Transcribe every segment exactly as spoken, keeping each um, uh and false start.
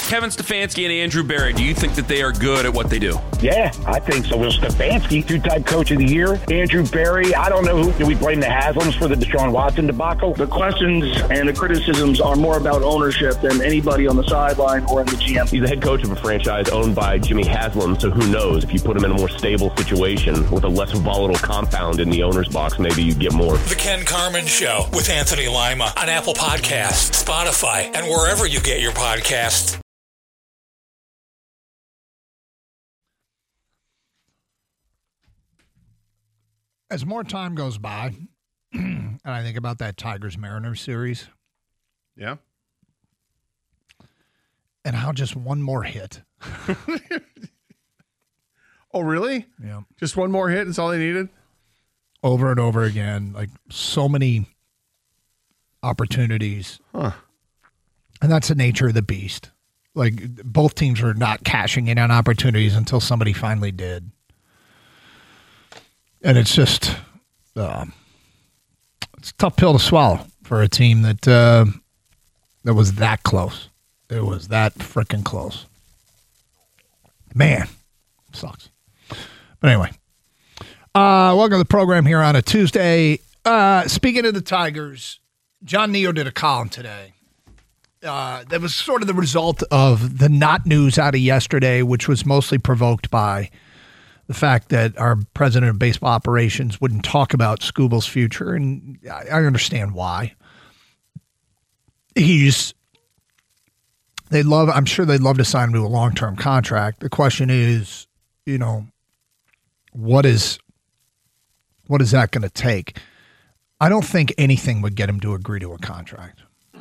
Kevin Stefanski and Andrew Berry, do you think that they are good at what they do? Yeah, I think so. Will Stefanski, two-time coach of the year. Andrew Berry, I don't know who. Do we blame the Haslams for the Deshaun Watson debacle? The questions and the criticisms are more about ownership than anybody on the sideline or in the G M. He's the head coach of a franchise owned by Jimmy Haslam, so who knows? If you put him in a more stable situation with a less volatile compound in the owner's box, maybe you get more. The Ken Carman Show with Anthony Lima on Apple Podcasts, Spotify, and wherever you get your podcasts. As more time goes by, and I think about that Tigers-Mariners series. Yeah. And how just one more hit. Oh, really? Yeah. Just one more hit is all they needed? Over and over again. Like, so many opportunities. Huh. And that's the nature of the beast. Like, both teams were not cashing in on opportunities until somebody finally did. And it's just, um, it's a tough pill to swallow for a team that uh, that was that close. It was that freaking close. Man, sucks. But anyway, uh, welcome to the program here on a Tuesday. Uh, speaking of the Tigers, John Neo did a column today. Uh, that was sort of the result of the not news out of yesterday, which was mostly provoked by the fact that our president of baseball operations wouldn't talk about Skubal's future, and I understand why. He's, they love, I'm sure they'd love to sign him to a long-term contract. The question is, you know, what is, what is that going to take? I don't think anything would get him to agree to a contract.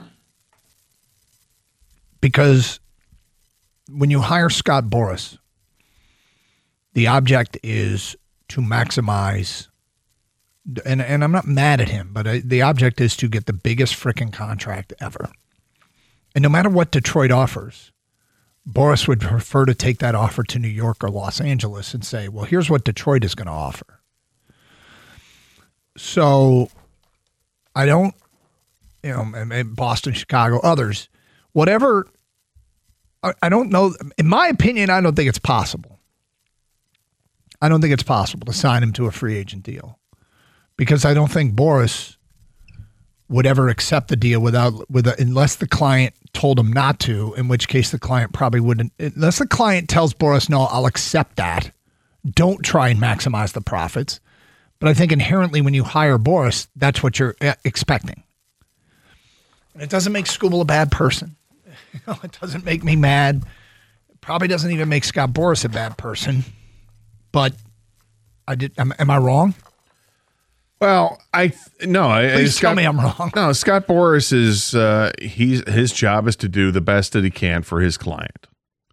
Because when you hire Scott Boras, the object is to maximize, and, and I'm not mad at him, but I, the object is to get the biggest frickin' contract ever. And no matter what Detroit offers, Boras would prefer to take that offer to New York or Los Angeles and say, well, here's what Detroit is going to offer. So I don't, you know, Boston, Chicago, others, whatever, I, I don't know. In my opinion, I don't think it's possible. I don't think it's possible to sign him to a free agent deal because I don't think Boras would ever accept the deal without, with a, unless the client told him not to, in which case the client probably wouldn't. Unless the client tells Boras, no, I'll accept that. Don't try and maximize the profits. But I think inherently when you hire Boras, that's what you're expecting. And it doesn't make Skubal a bad person. You know, it doesn't make me mad. It probably doesn't even make Scott Boras a bad person. But I did. Am, am I wrong? Well, I no. Please Scott, tell me I'm wrong. No, Scott Boras is uh, he's his job is to do the best that he can for his client,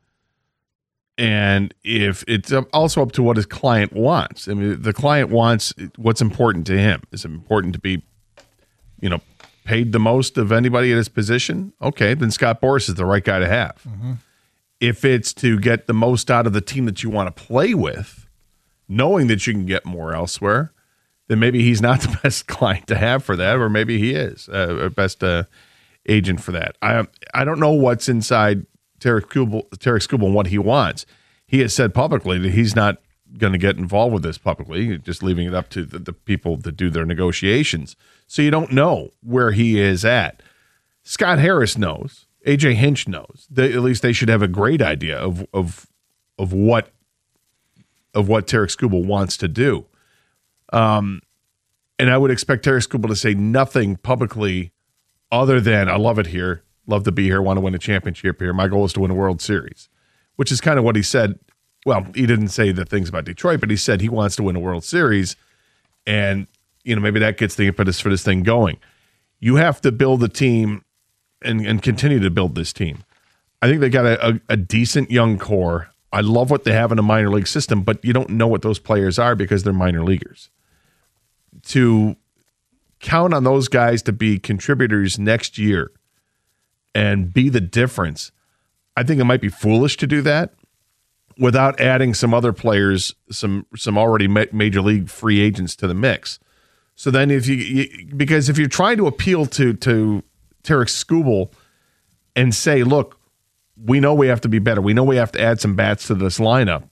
and if it's also up to what his client wants. I mean, the client wants what's important to him. Is it important to be, you know, paid the most of anybody at his position? Okay, then Scott Boras is the right guy to have. Mm-hmm. If it's to get the most out of the team that you want to play with, knowing that you can get more elsewhere, then maybe he's not the best client to have for that, or maybe he is uh, best uh, agent for that. I I don't know what's inside Tarik Skubal, Tarik Skubal and what he wants. He has said publicly that he's not going to get involved with this publicly, just leaving it up to the, the people that do their negotiations. So you don't know where he is at. Scott Harris knows. A J Hinch knows. They, at least they should have a great idea of of of what of what Tarik Skubal wants to do. Um, and I would expect Tarik Skubal to say nothing publicly other than, I love it here, love to be here, want to win a championship here. My goal is to win a World Series, which is kind of what he said. Well, he didn't say the things about Detroit, but he said he wants to win a World Series. And, you know, maybe that gets the impetus for this thing going. You have to build a team and, and continue to build this team. I think they got a, a, a decent young core. I love what they have in a minor league system, but you don't know what those players are because they're minor leaguers. To count on those guys to be contributors next year and be the difference, I think it might be foolish to do that without adding some other players, some some already major league free agents to the mix. So then if you, you because if you're trying to appeal to to Tarik Skubal and say, look, we know we have to be better. We know we have to add some bats to this lineup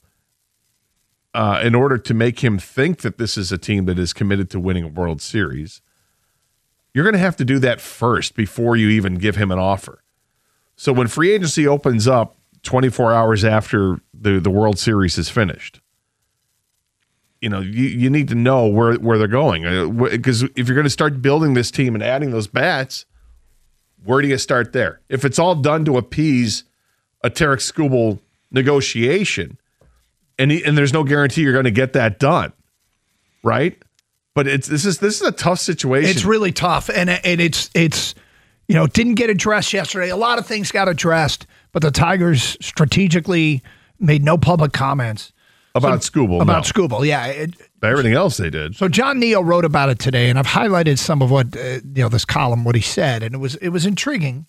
uh, in order to make him think that this is a team that is committed to winning a World Series. You're going to have to do that first before you even give him an offer. So when free agency opens up twenty-four hours after the, the World Series is finished, you know, you, you need to know where, where they're going. Because if you're going to start building this team and adding those bats, where do you start there? If it's all done to appease a Tarik Skubal negotiation, and he, and there's no guarantee you're going to get that done, right? But it's this is this is a tough situation. It's really tough, and and it's it's you know didn't get addressed yesterday. A lot of things got addressed, but the Tigers strategically made no public comments about so, Skubal. About no. Skubal, yeah. It, Everything else they did. So John Neal wrote about it today, and I've highlighted some of what uh, you know this column, what he said, and it was it was intriguing.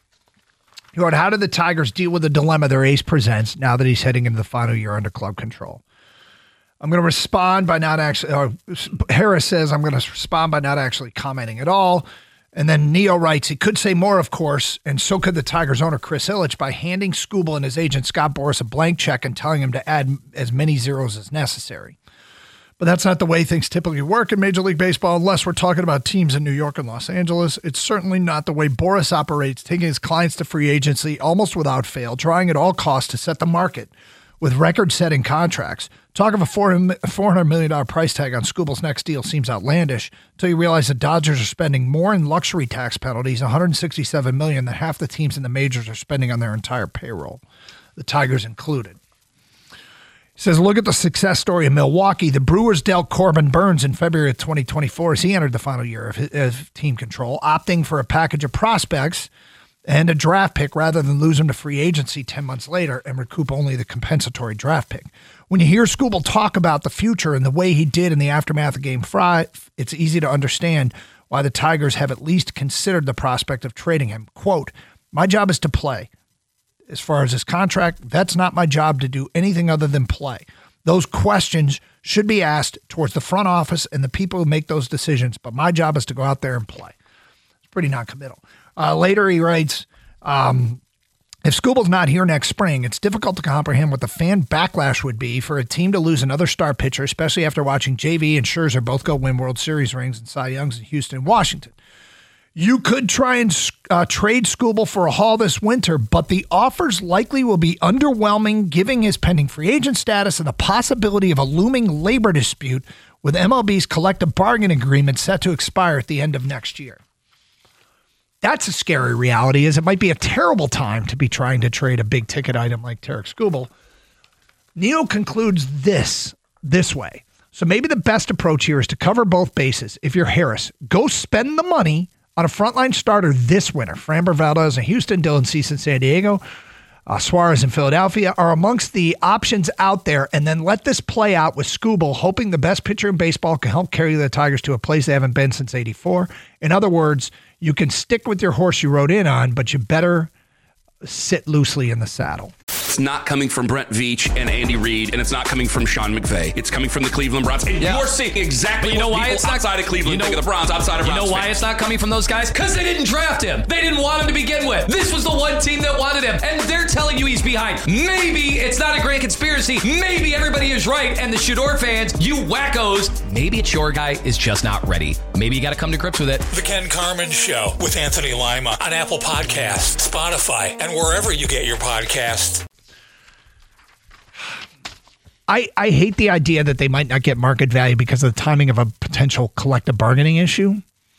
He wrote, "How did the Tigers deal with the dilemma their ace presents now that he's heading into the final year under club control?" I'm going to respond by not actually, uh, Harris says, I'm going to respond by not actually commenting at all. And then Neo writes, he could say more, of course, and so could the Tigers owner, Chris Ilitch, by handing Skubal and his agent, Scott Boras, a blank check and telling him to add as many zeros as necessary. But that's not the way things typically work in Major League Baseball, unless we're talking about teams in New York and Los Angeles. It's certainly not the way Boras operates, taking his clients to free agency almost without fail, trying at all costs to set the market with record-setting contracts. Talk of a four hundred million dollars price tag on Skubal's next deal seems outlandish until you realize the Dodgers are spending more in luxury tax penalties, one hundred sixty-seven million dollars, than half the teams in the majors are spending on their entire payroll, the Tigers included. He says, look at the success story in Milwaukee. The Brewers dealt Corbin Burns in February of twenty twenty-four as he entered the final year of, his, of team control, opting for a package of prospects and a draft pick rather than lose him to free agency ten months later and recoup only the compensatory draft pick. When you hear Skubal talk about the future and the way he did in the aftermath of Game five, it's easy to understand why the Tigers have at least considered the prospect of trading him. Quote, my job is to play. As far as his contract, that's not my job to do anything other than play. Those questions should be asked towards the front office and the people who make those decisions, but my job is to go out there and play. It's pretty non-committal. Uh, later he writes, um, if Skubal's not here next spring, it's difficult to comprehend what the fan backlash would be for a team to lose another star pitcher, especially after watching J V and Scherzer both go win World Series rings and Cy Youngs in Houston and Washington. You could try and uh, trade Skubal for a haul this winter, but the offers likely will be underwhelming, given his pending free agent status and the possibility of a looming labor dispute with M L B's collective bargaining agreement set to expire at the end of next year. That's a scary reality, is it might be a terrible time to be trying to trade a big ticket item like Tarik Skubal. Neal concludes this this way. So maybe the best approach here is to cover both bases. If you're Harris, go spend the money on a frontline starter this winter. Framber Valdez in Houston, Dylan Cease in San Diego, uh, Suarez in Philadelphia are amongst the options out there, and then let this play out with Skubal, hoping the best pitcher in baseball can help carry the Tigers to a place they haven't been since eighty-four. In other words, you can stick with your horse you rode in on, but you better sit loosely in the saddle. It's not coming from Brent Veach and Andy Reid, and it's not coming from Sean McVay. It's coming from the Cleveland Browns. And yeah. You're seeing exactly but you know what why people it's not, outside of Cleveland you know, think of the Browns, outside of You Browns know why fans. it's not coming from those guys? Because they didn't draft him. They didn't want him to begin with. This was the one team that wanted him, and they're telling you he's behind. Maybe it's not a great conspiracy. Maybe everybody is right, and the Shador fans, you wackos, maybe it's your guy is just not ready. Maybe you got to come to grips with it. The Ken Carman Show with Anthony Lima on Apple Podcasts, Spotify, and wherever you get your podcasts. I, I hate the idea that they might not get market value because of the timing of a potential collective bargaining issue.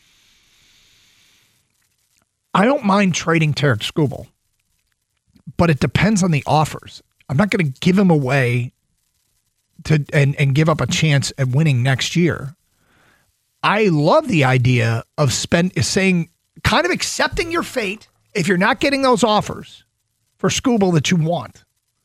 I don't mind trading Tarik Skubal, but it depends on the offers. I'm not going to give him away to and, and give up a chance at winning next year. I love the idea of spend saying, kind of accepting your fate if you're not getting those offers for Skubal that you want.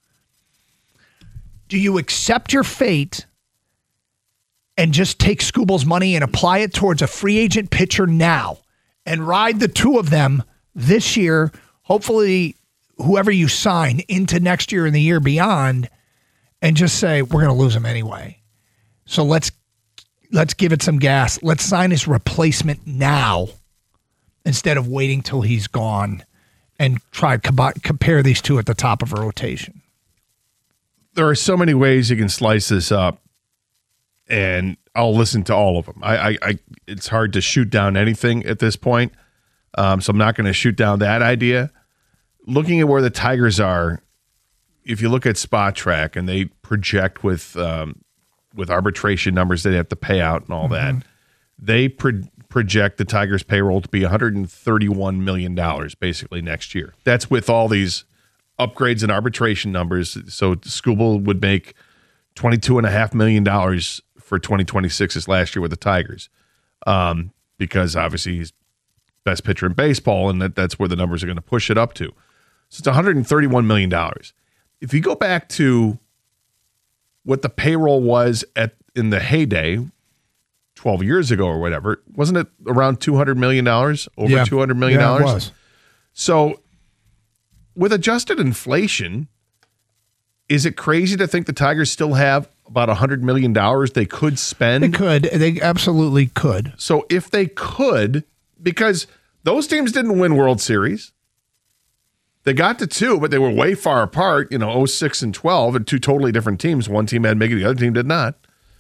Do you accept your fate and just take Skubal's money and apply it towards a free agent pitcher now and ride the two of them this year, hopefully whoever you sign into next year and the year beyond, and just say, we're going to lose him anyway. So let's let's give it some gas. Let's sign his replacement now instead of waiting till he's gone and try to com- compare these two at the top of a rotation. There are so many ways you can slice this up, and I'll listen to all of them. I, I, I it's hard to shoot down anything at this point, um, so I'm not going to shoot down that idea. Looking at where the Tigers are, if you look at Spot Track and they project with um, with arbitration numbers they have to pay out and all mm-hmm. that, they pro- project the Tigers' payroll to be one hundred thirty-one million dollars basically next year. That's with all these upgrades and arbitration numbers. So Skubal would make twenty-two point five million dollars for twenty twenty-six as last year with the Tigers, um, because obviously he's best pitcher in baseball, and that, that's where the numbers are going to push it up to. So it's one hundred thirty-one million dollars. If you go back to what the payroll was at in the heyday, twelve years ago or whatever, wasn't it around two hundred million dollars? Over yeah. two hundred million dollars? Yeah, it was. So with adjusted inflation, is it crazy to think the Tigers still have about one hundred million dollars they could spend? They could. They absolutely could. So if they could, because those teams didn't win World Series. They got to two, but they were way far apart, you know, oh six and twelve, and two totally different teams. One team had Mickey, the other team did not.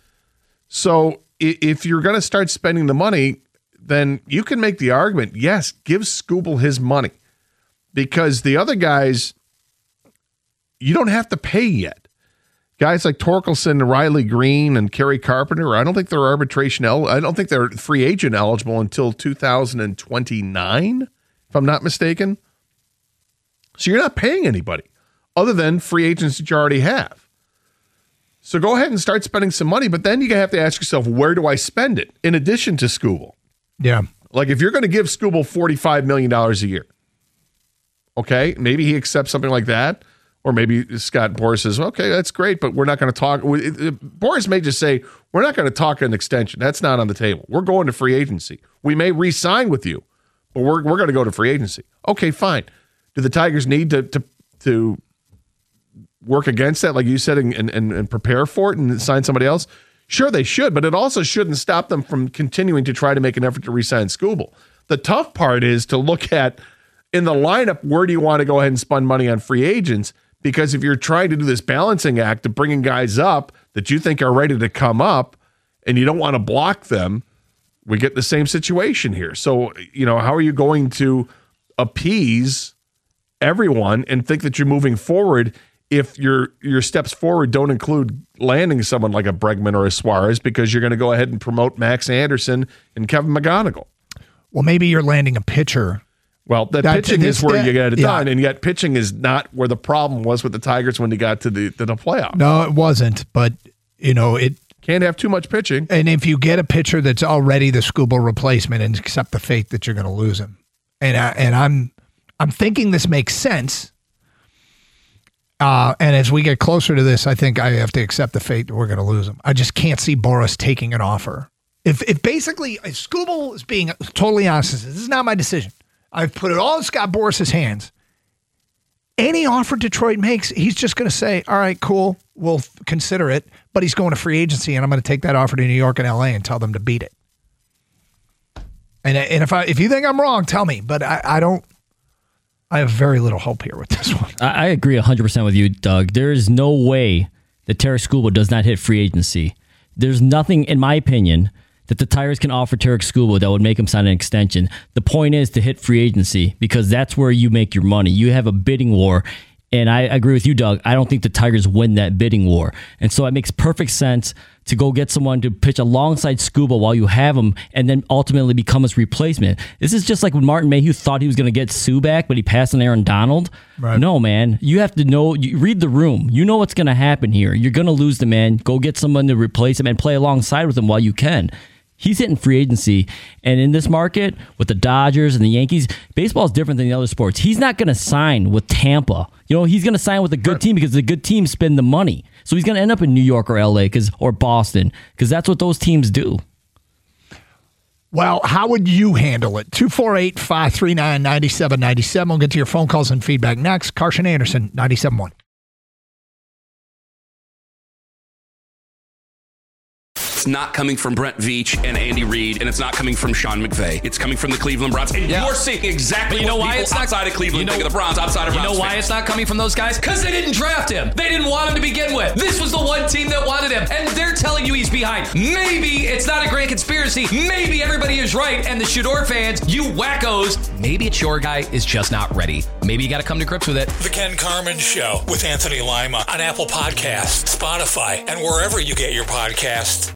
So if you're going to start spending the money, then you can make the argument, yes, give Skubal his money. Because the other guys, you don't have to pay yet. Guys like Torkelson, Riley Green, and Kerry Carpenter, I don't think they're arbitration el- I don't think they're free agent eligible until two thousand twenty-nine, if I'm not mistaken. So you're not paying anybody other than free agents that you already have. So go ahead and start spending some money, but then you have to ask yourself, where do I spend it in addition to Skubal? Yeah. Like if you're going to give Skubal forty-five million dollars a year, okay, maybe he accepts something like that, or maybe Scott Boras says, okay, that's great, but we're not going to talk. Boras may just say, we're not going to talk an extension. That's not on the table. We're going to free agency. We may re-sign with you, but we're we're going to go to free agency. Okay, fine. Do the Tigers need to to to work against that, like you said, and, and, and prepare for it and sign somebody else? Sure, they should, but it also shouldn't stop them from continuing to try to make an effort to re-sign Skubal. The tough part is to look at, in the lineup, where do you want to go ahead and spend money on free agents? Because if you're trying to do this balancing act of bringing guys up that you think are ready to come up and you don't want to block them, we get the same situation here. So, you know, how are you going to appease everyone and think that you're moving forward if your your steps forward don't include landing someone like a Bregman or a Suarez, because you're going to go ahead and promote Max Anderson and Kevin McGonigal? Well, maybe you're landing a pitcher. Well, that That's, pitching is where that, you get it yeah. done, and yet pitching is not where the problem was with the Tigers when they got to the to the playoffs. No, it wasn't, but you know it. Can't have too much pitching. And if you get a pitcher that's already the Skubal replacement, and accept the fate that you're going to lose him, and I, and I'm I'm thinking this makes sense. Uh, and as we get closer to this, I think I have to accept the fate that we're going to lose him. I just can't see Boras taking an offer. If if basically if Skubal is being totally honest, this is not my decision. I've put it all in Scott Boras' hands. Any offer Detroit makes, he's just going to say, all right, cool, we'll f- consider it, but he's going to free agency, and I'm going to take that offer to New York and L A and tell them to beat it. And and if I if you think I'm wrong, tell me, but I, I don't, I have very little hope here with this one. I, I agree one hundred percent with you, Doug. There is no way that Tarik Skubal does not hit free agency. There's nothing, in my opinion, that the Tigers can offer Tarik Skubal that would make him sign an extension. The point is to hit free agency, because that's where you make your money. You have a bidding war, and I agree with you, Doug. I don't think the Tigers win that bidding war. And so it makes perfect sense to go get someone to pitch alongside Skubal while you have him, and then ultimately become his replacement. This is just like when Martin Mayhew thought he was going to get Sue back, but he passed on Aaron Donald. Right. No, man. You have to know, you read the room. You know what's going to happen here. You're going to lose the man. Go get someone to replace him and play alongside with him while you can. He's hitting free agency, and in this market with the Dodgers and the Yankees, baseball is different than the other sports. He's not going to sign with Tampa. You know, he's going to sign with a good team because the good teams spend the money. So he's going to end up in New York or L A cause, or Boston, because that's what those teams do. Well, how would you handle it? two four eight, five three nine, nine seven nine seven. We'll get to your phone calls and feedback next. Carson Anderson, ninety-seven point one. It's not coming from Brent Veach and Andy Reid, and it's not coming from Sean McVay. It's coming from the Cleveland Browns. And yeah. you're seeing exactly but you know what why people it's not, outside of Cleveland you know, think of the Browns, outside of You Browns know why fans. it's not coming from those guys? Because they didn't draft him. They didn't want him to begin with. This was the one team that wanted him, and they're telling you he's behind. Maybe it's not a grand conspiracy. Maybe everybody is right, and the Shador fans, you wackos, maybe it's your guy is just not ready. Maybe you got to come to grips with it. The Ken Carman Show with Anthony Lima on Apple Podcasts, Spotify, and wherever you get your podcasts.